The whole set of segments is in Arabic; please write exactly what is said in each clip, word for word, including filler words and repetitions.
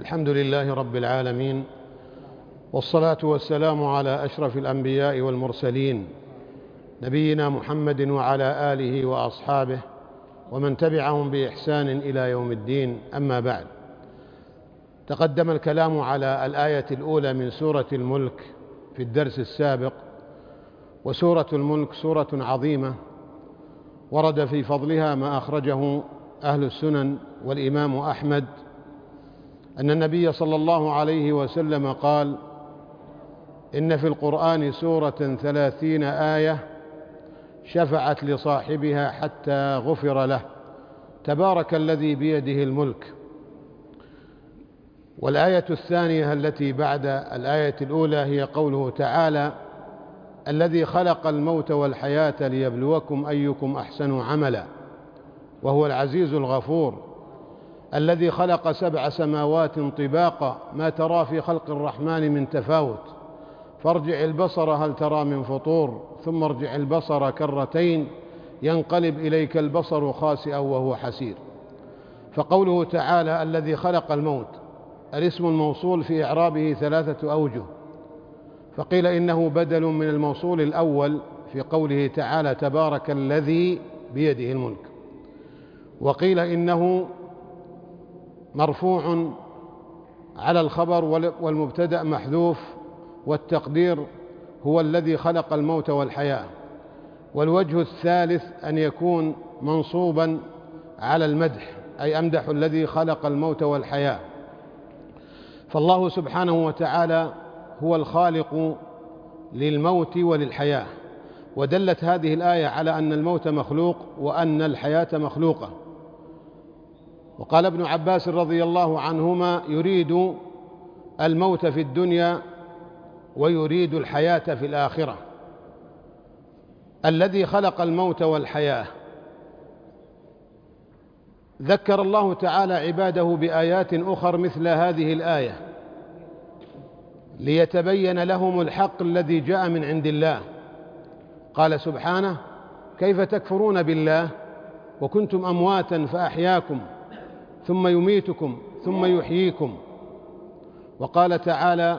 الحمد لله رب العالمين، والصلاة والسلام على أشرف الأنبياء والمرسلين نبينا محمد وعلى آله وأصحابه ومن تبعهم بإحسان إلى يوم الدين. أما بعد، تقدم الكلام على الآية الأولى من سورة الملك في الدرس السابق، وسورة الملك سورة عظيمة ورد في فضلها ما أخرجه أهل السنن والإمام أحمد أن النبي صلى الله عليه وسلم قال: إن في القرآن سورة ثلاثين آية شفعت لصاحبها حتى غفر له، تبارك الذي بيده الملك. والآية الثانية التي بعد الآية الأولى هي قوله تعالى: الذي خلق الموت والحياة ليبلوكم أيكم أحسن عملا وهو العزيز الغفور، الذي خلق سبع سماوات طباقا ما ترى في خلق الرحمن من تفاوت، فارجع البصر هل ترى من فطور، ثم ارجع البصر كرتين ينقلب إليك البصر خاسئا وهو حسير. فقوله تعالى الذي خلق الموت، الاسم الموصول في إعرابه ثلاثة أوجه، فقيل إنه بدل من الموصول الأول في قوله تعالى تبارك الذي بيده الملك، وقيل إنه مرفوع على الخبر والمبتدأ محذوف، والتقدير هو الذي خلق الموت والحياة. والوجه الثالث أن يكون منصوبا على المدح، أي أمدح الذي خلق الموت والحياة. فالله سبحانه وتعالى هو الخالق للموت وللحياة، ودلت هذه الآية على أن الموت مخلوق وأن الحياة مخلوقة. وقال ابن عباس رضي الله عنهما: يريد الموت في الدنيا ويريد الحياة في الآخرة. الذي خلق الموت والحياة، ذكر الله تعالى عباده بآيات أخر مثل هذه الآية ليتبين لهم الحق الذي جاء من عند الله. قال سبحانه: كيف تكفرون بالله وكنتم أمواتا فأحياكم ثم يميتكم ثم يحييكم. وقال تعالى: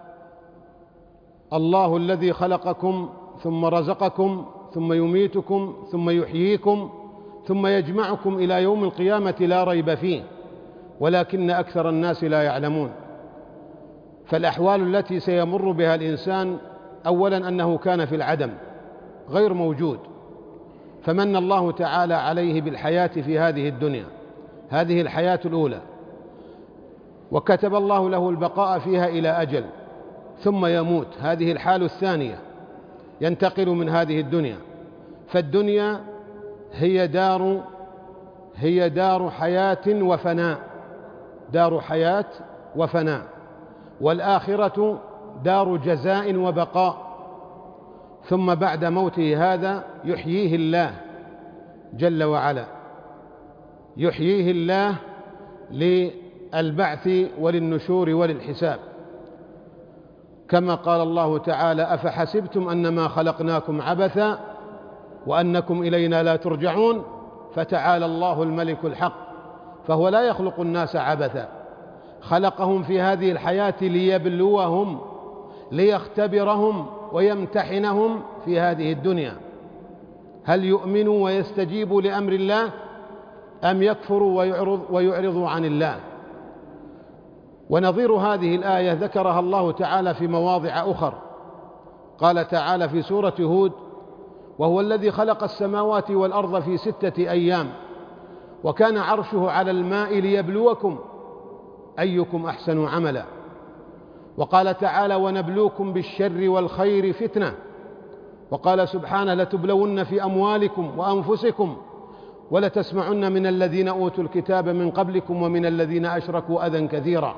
الله الذي خلقكم ثم رزقكم ثم يميتكم ثم يحييكم ثم يجمعكم إلى يوم القيامة لا ريب فيه ولكن أكثر الناس لا يعلمون. فالأحوال التي سيمر بها الإنسان، أولا أنه كان في العدم غير موجود، فمن الله تعالى عليه بالحياة في هذه الدنيا، هذه الحياة الأولى، وكتب الله له البقاء فيها إلى أجل، ثم يموت، هذه الحال الثانية، ينتقل من هذه الدنيا. فالدنيا هي دار هي دار حياة وفناء، دار حياة وفناء، والآخرة دار جزاء وبقاء. ثم بعد موته هذا يحييه الله جل وعلا، يحييه الله للبعث وللنشور وللحساب، كما قال الله تعالى: أفحسبتم أنما خلقناكم عبثا وأنكم إلينا لا ترجعون. فتعالى الله الملك الحق، فهو لا يخلق الناس عبثا، خلقهم في هذه الحياة ليبلوهم، ليختبرهم ويمتحنهم في هذه الدنيا، هل يؤمنوا ويستجيبوا لأمر الله أم يكفروا ويعرض ويعرضوا عن الله. ونظير هذه الآية ذكرها الله تعالى في مواضع أخر. قال تعالى في سورة هود: وهو الذي خلق السماوات والأرض في ستة أيام وكان عرشه على الماء ليبلوكم أيكم أحسن عملا. وقال تعالى: ونبلوكم بالشر والخير فتنة. وقال سبحانه: لتبلون في أموالكم وأنفسكم ولتسمعن من الذين أوتوا الكتاب من قبلكم ومن الذين أشركوا أذى كثيرا.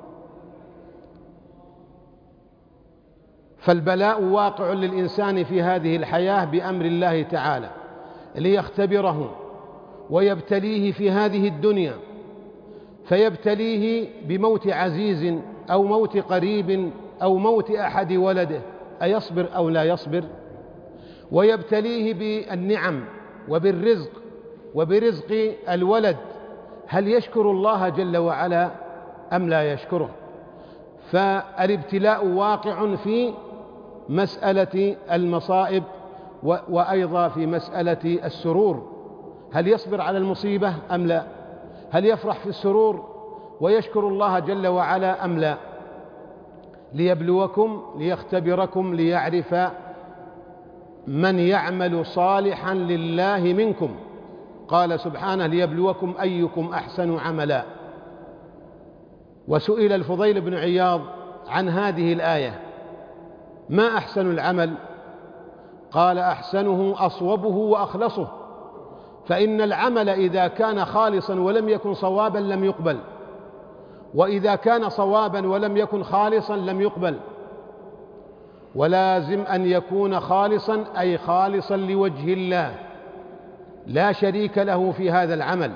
فالبلاء واقع للإنسان في هذه الحياة بأمر الله تعالى ليختبره ويبتليه في هذه الدنيا، فيبتليه بموت عزيز أو موت قريب أو موت أحد ولده، أيصبر أو لا يصبر؟ ويبتليه بالنعم وبالرزق وبرزق الولد، هل يشكر الله جل وعلا أم لا يشكره. فالابتلاء واقع في مسألة المصائب وأيضا في مسألة السرور، هل يصبر على المصيبة أم لا؟ هل يفرح في السرور ويشكر الله جل وعلا أم لا؟ ليبلوكم ليختبركم ليعرف من يعمل صالحا لله منكم. قال سبحانه ليبلوكم أيكم أحسن عملا. وسئل الفضيل بن عياض عن هذه الآية ما أحسن العمل؟ قال أحسنه أصوبه وأخلصه، فإن العمل إذا كان خالصا ولم يكن صوابا لم يقبل، وإذا كان صوابا ولم يكن خالصا لم يقبل. ولازم أن يكون خالصا أي خالصا لوجه الله لا شريك له في هذا العمل،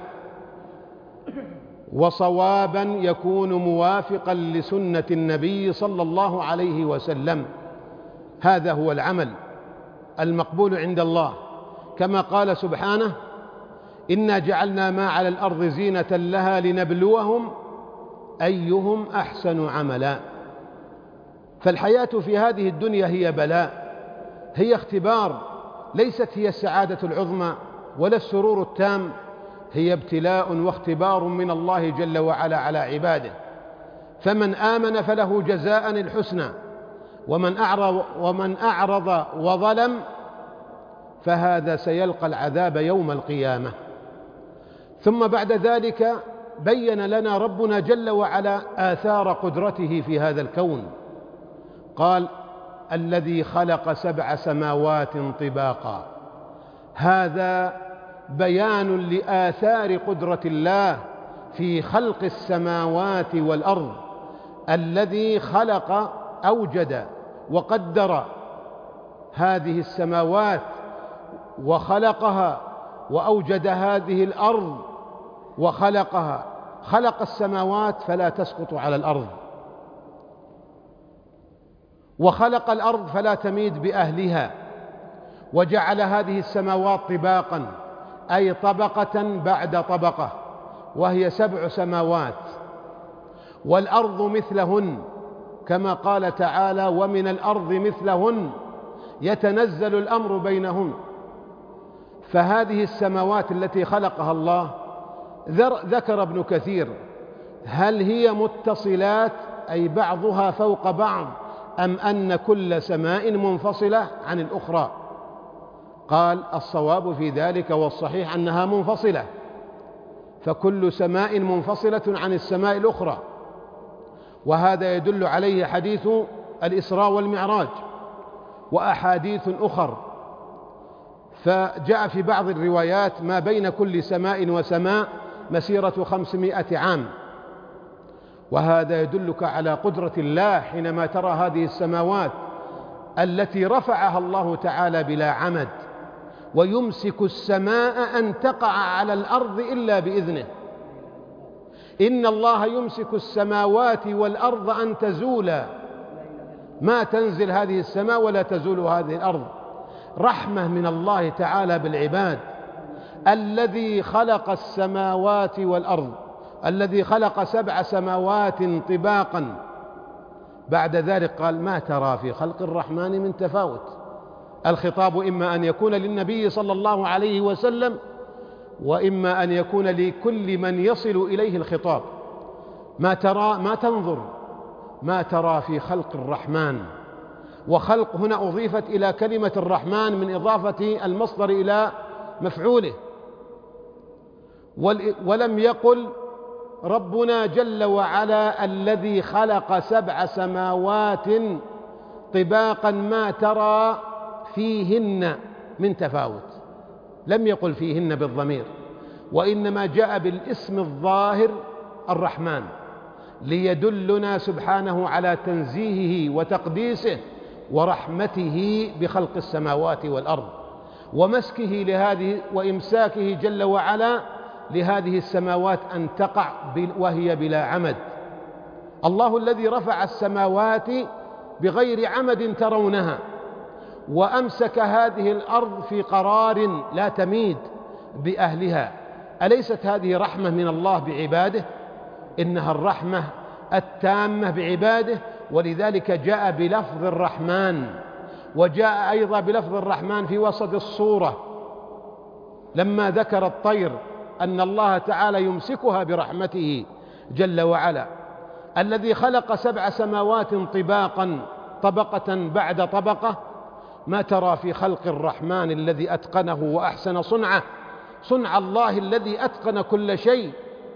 وصوابا يكون موافقا لسنة النبي صلى الله عليه وسلم. هذا هو العمل المقبول عند الله، كما قال سبحانه إنا جعلنا ما على الأرض زينة لها لنبلوهم أيهم أحسن عملا. فالحياة في هذه الدنيا هي بلاء، هي اختبار، ليست هي السعادة العظمى ولا السرور التام، هي ابتلاء واختبار من الله جل وعلا على عباده. فمن آمن فله جزاء الحسنى، ومن أعرض, ومن أعرض وظلم فهذا سيلقى العذاب يوم القيامة. ثم بعد ذلك بين لنا ربنا جل وعلا آثار قدرته في هذا الكون. قال الذي خلق سبع سماوات طباقا. هذا بيان لآثار قدرة الله في خلق السماوات والأرض. الذي خلق أوجد وقدر هذه السماوات وخلقها، وأوجد هذه الأرض وخلقها. خلق السماوات فلا تسقط على الأرض، وخلق الأرض فلا تميد بأهلها، وجعل هذه السماوات طباقا أي طبقة بعد طبقة، وهي سبع سماوات، والأرض مثلهن، كما قال تعالى ومن الأرض مثلهن يتنزل الأمر بينهن. فهذه السماوات التي خلقها الله ذكر ابن كثير هل هي متصلات أي بعضها فوق بعض، أم أن كل سماء منفصلة عن الأخرى؟ قال الصواب في ذلك والصحيح أنها منفصلة، فكل سماء منفصلة عن السماء الأخرى. وهذا يدل عليه حديث الإسراء والمعراج وأحاديث أخر. فجاء في بعض الروايات ما بين كل سماء وسماء مسيرة خمسمائة عام، وهذا يدلك على قدرة الله حينما ترى هذه السماوات التي رفعها الله تعالى بلا عمد، ويمسك السماء أن تقع على الأرض إلا بإذنه. إن الله يمسك السماوات والأرض أن تزولا، ما تنزل هذه السماء ولا تزول هذه الأرض، رحمة من الله تعالى بالعباد. الذي خلق السماوات والأرض، الذي خلق سبع سماوات طباقا. بعد ذلك قال ما ترى في خلق الرحمن من تفاوت. الخطاب إما أن يكون للنبي صلى الله عليه وسلم، وإما أن يكون لكل من يصل إليه الخطاب. ما ترى ما تنظر، ما ترى في خلق الرحمن. وخلق هنا أضيفت إلى كلمة الرحمن من إضافة المصدر إلى مفعوله، ولم يقل ربنا جل وعلا الذي خلق سبع سماوات طباقا ما ترى فيهن من تفاوت، لم يقل فيهن بالضمير، وإنما جاء بالاسم الظاهر الرحمن ليدلنا سبحانه على تنزيهه وتقديسه ورحمته بخلق السماوات والأرض، ومسكه لهذه وإمساكه جل وعلا لهذه السماوات أن تقع وهي بلا عمد. الله الذي رفع السماوات بغير عمد ترونها، وأمسك هذه الأرض في قرار لا تميد بأهلها. أليست هذه رحمة من الله بعباده؟ إنها الرحمة التامة بعباده، ولذلك جاء بلفظ الرحمن، وجاء أيضا بلفظ الرحمن في وسط الصورة لما ذكر الطير أن الله تعالى يمسكها برحمته جل وعلا. الذي خلق سبع سماوات طباقا طبقة بعد طبقة، ما ترى في خلق الرحمن الذي أتقنه وأحسن صنعه، صنع الله الذي أتقن كل شيء،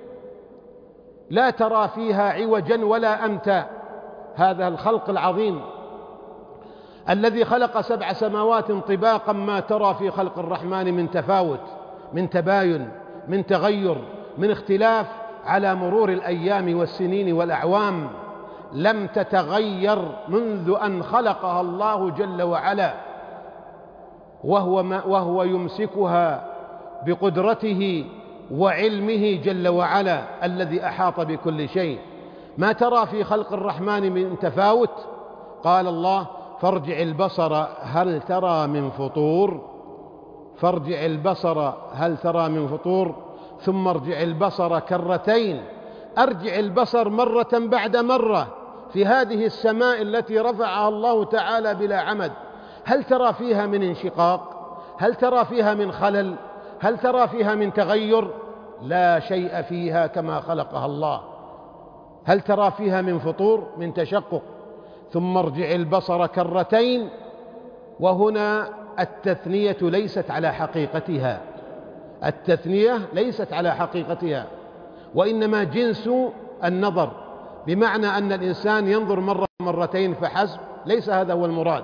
لا ترى فيها عوجا ولا أمتا. هذا الخلق العظيم الذي خلق سبع سماوات طباقا، ما ترى في خلق الرحمن من تفاوت، من تباين، من تغير، من اختلاف على مرور الأيام والسنين والأعوام. لم تتغير منذ أن خلقها الله جل وعلا، وهو, ما وهو يمسكها بقدرته وعلمه جل وعلا الذي أحاط بكل شيء. ما ترى في خلق الرحمن من تفاوت. قال الله: فارجع البصر هل ترى من فطور، فارجع البصر هل ترى من فطور ثم ارجع البصر كرتين. أرجع البصر مرة بعد مرة في هذه السماء التي رفعها الله تعالى بلا عمد، هل ترى فيها من انشقاق؟ هل ترى فيها من خلل؟ هل ترى فيها من تغير؟ لا شيء فيها كما خلقها الله. هل ترى فيها من فطور، من تشقق؟ ثم ارجع البصر كرتين. وهنا التثنية ليست على حقيقتها، التثنية ليست على حقيقتها، وإنما جنس النظر، بمعنى أن الإنسان ينظر مرة مرتين فحسب، ليس هذا هو المراد،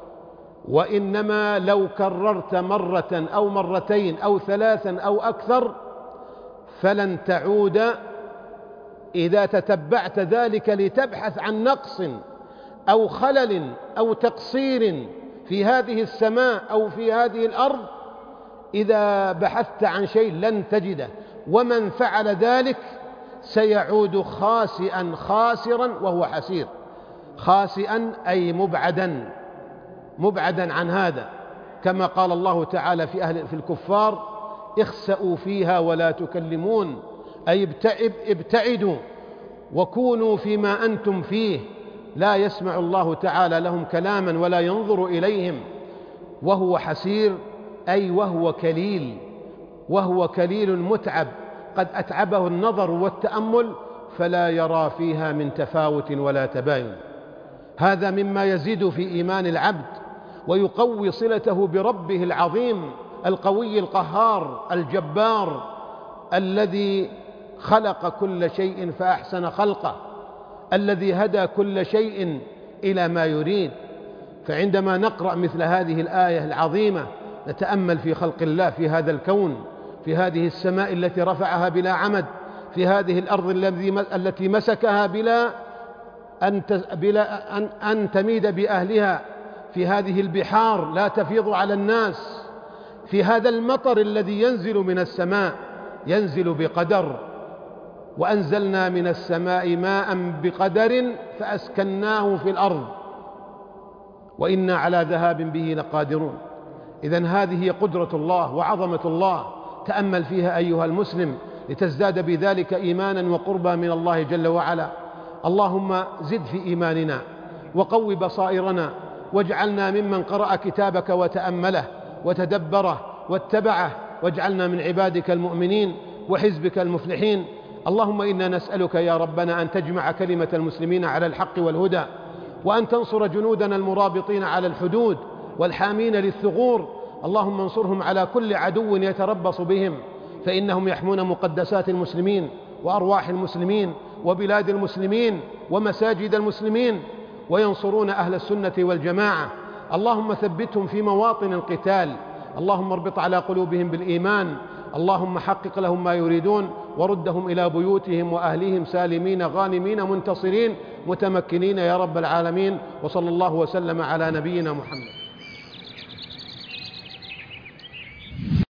وإنما لو كررت مرة أو مرتين أو ثلاثا أو أكثر فلن تعود إذا تتبعت ذلك لتبحث عن نقص أو خلل أو تقصير في هذه السماء أو في هذه الأرض. إذا بحثت عن شيء لن تجده، ومن فعل ذلك سيعود خاسئا خاسرا وهو حسير. خاسئا أي مبعدا، مبعدا عن هذا، كما قال الله تعالى في أهل في الكفار: اخسأوا فيها ولا تكلمون، أي ابتعدوا وكونوا فيما أنتم فيه. لا يسمع الله تعالى لهم كلاما ولا ينظر إليهم. وهو حسير أي وهو كليل، وهو كليل متعب، قد أتعبه النظر والتأمل فلا يرى فيها من تفاوت ولا تباين. هذا مما يزيد في إيمان العبد ويقوي صلته بربه العظيم القوي القهار الجبار الذي خلق كل شيء فأحسن خلقه، الذي هدى كل شيء إلى ما يريد. فعندما نقرأ مثل هذه الآية العظيمة نتأمل في خلق الله في هذا الكون، في هذه السماء التي رفعها بلا عمد، في هذه الأرض التي مسكها بلا أن بلا أن أن تميد بأهلها، في هذه البحار لا تفيض على الناس، في هذا المطر الذي ينزل من السماء ينزل بقدر. وأنزلنا من السماء ماء بقدر فأسكناه في الأرض وإنا على ذهاب به لقادرون. إذن هذه هي قدرة الله وعظمة الله، تأمل فيها أيها المسلم لتزداد بذلك إيمانا وقربا من الله جل وعلا. اللهم زد في إيماننا وقو بصائرنا، واجعلنا ممن قرأ كتابك وتأمله وتدبره واتبعه، واجعلنا من عبادك المؤمنين وحزبك المفلحين. اللهم إنا نسألك يا ربنا أن تجمع كلمة المسلمين على الحق والهدى، وأن تنصر جنودنا المرابطين على الحدود والحامين للثغور. اللهم انصرهم على كل عدو يتربص بهم، فإنهم يحمون مقدسات المسلمين وأرواح المسلمين وبلاد المسلمين ومساجد المسلمين، وينصرون أهل السنة والجماعة. اللهم ثبتهم في مواطن القتال، اللهم اربط على قلوبهم بالإيمان، اللهم حقق لهم ما يريدون، وردهم إلى بيوتهم وأهليهم سالمين غانمين منتصرين متمكنين يا رب العالمين. وصلى الله وسلم على نبينا محمد.